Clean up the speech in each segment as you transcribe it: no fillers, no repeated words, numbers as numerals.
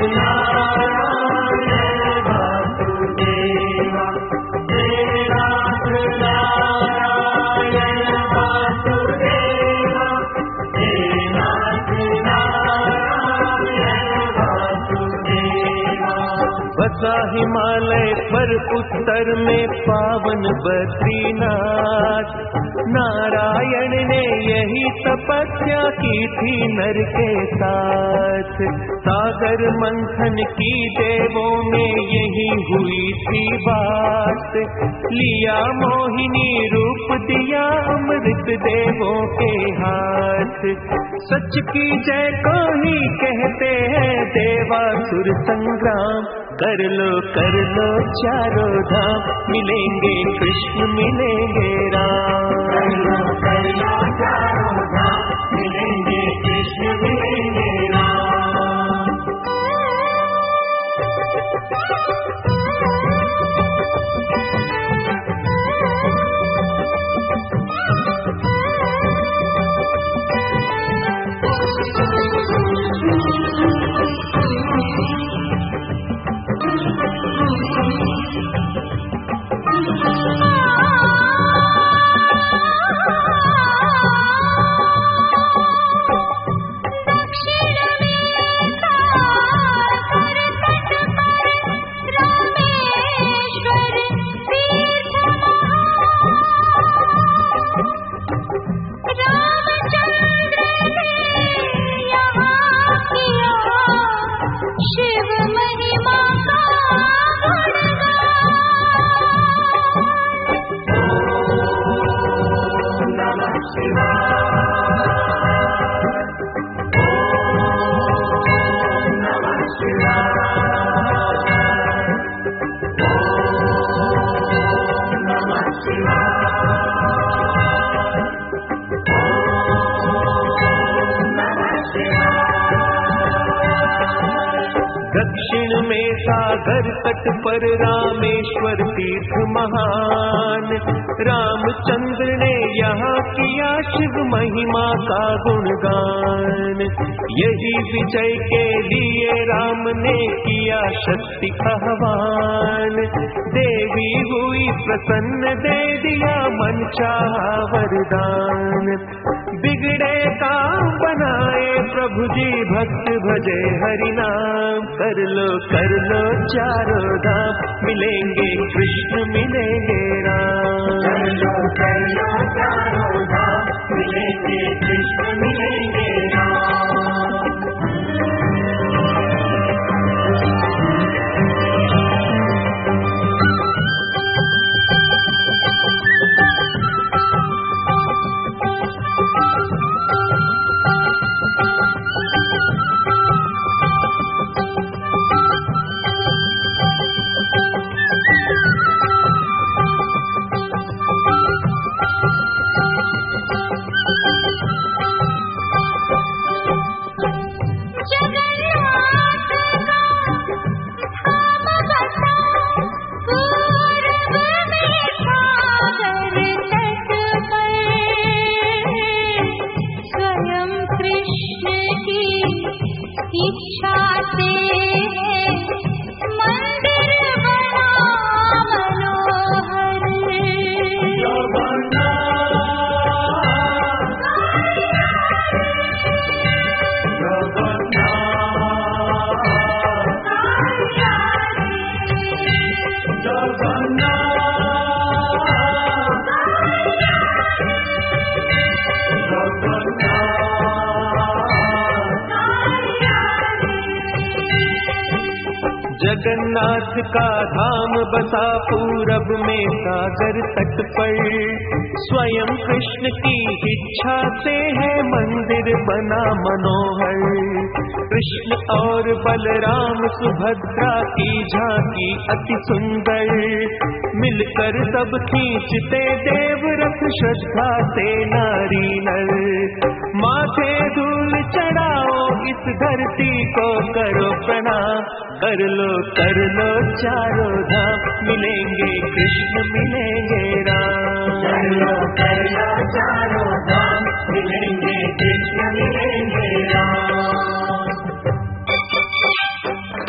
नारायण वासुदेवा, जय नाथ नारायण वासुदेवा, जय नाथ नारायण वासुदेवा। बसा हिमालय पर उत्तर में पावन बद्रीनाथ, नारायण ने यही तपस्या की थी नर के साथ। सागर मंथन की देवों में यही हुई थी बात, लिया मोहिनी रूप दिया अमृत देवों के हाथ। सच की जय को ही कहते हैं देवासुर संग्राम, कर लो चारों धाम, मिलेंगे कृष्ण मिलेंगे राम। कर लो चारों धाम, मिलेंगे कृष्ण मिलेंगे राम। दक्षिण में सागर तट पर रामेश्वर तीर्थ महान, रामचंद्र ने यहाँ किया शिव महिमा का गुणगान। यही विजय के लिए राम ने किया शक्ति आह्वान, देवी हुई प्रसन्न दे दिया मन चाहा वरदान। बिगड़े काम बनाए प्रभु जी भक्त भजे हरि नाम, कर लो चारों धाम, मिलेंगे कृष्ण मिलेंगे राम। कर लो चारों धाम, मिलेंगे कृष्ण मिलेंगे राम। जगन्नाथ का धाम बसा पूरब में सागर तट पर, स्वयं कृष्ण की इच्छा से है मंदिर बना मनोहर। कृष्ण और बलराम सुभद्रा की झांकी अति सुंदर, मिलकर सब खींचते देव रथ श्रद्धा से नारी नर। माथे धूल चढ़ाओ इस धरती को करो प्रणाम, कर लो चारों धाम, मिलेंगे कृष्ण मिलेंगे राम। कर लो चारों धाम, मिलेंगे कृष्ण मिलेंगे राम।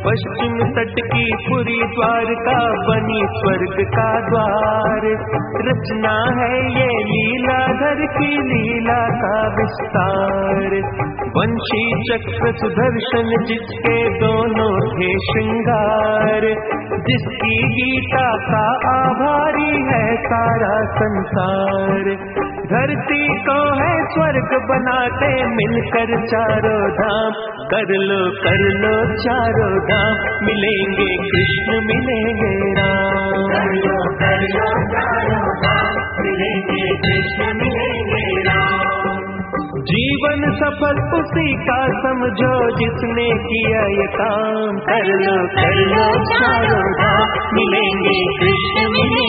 पश्चिम तट की पुरी द्वारका बनी स्वर्ग का द्वार। रचना है ये लीलाधर की लीला का विस्तार। वंशी चक्र सुदर्शन जिसके दोनों थे श्रृंगार, जिसकी गीता का आभारी है सारा संसार। धरती को है स्वर्ग बनाते मिलकर चारों धाम। कर लो चारों धाम, मिलेंगे कृष्ण मिलेंगे राम। कर लो चारों धाम, मिलेंगे कृष्ण मिलेंगे राम। जीवन सफल उसी का समझो जिसने किया ये काम। कर लो चारों धाम, मिलेंगे कृष्ण मिलेंगे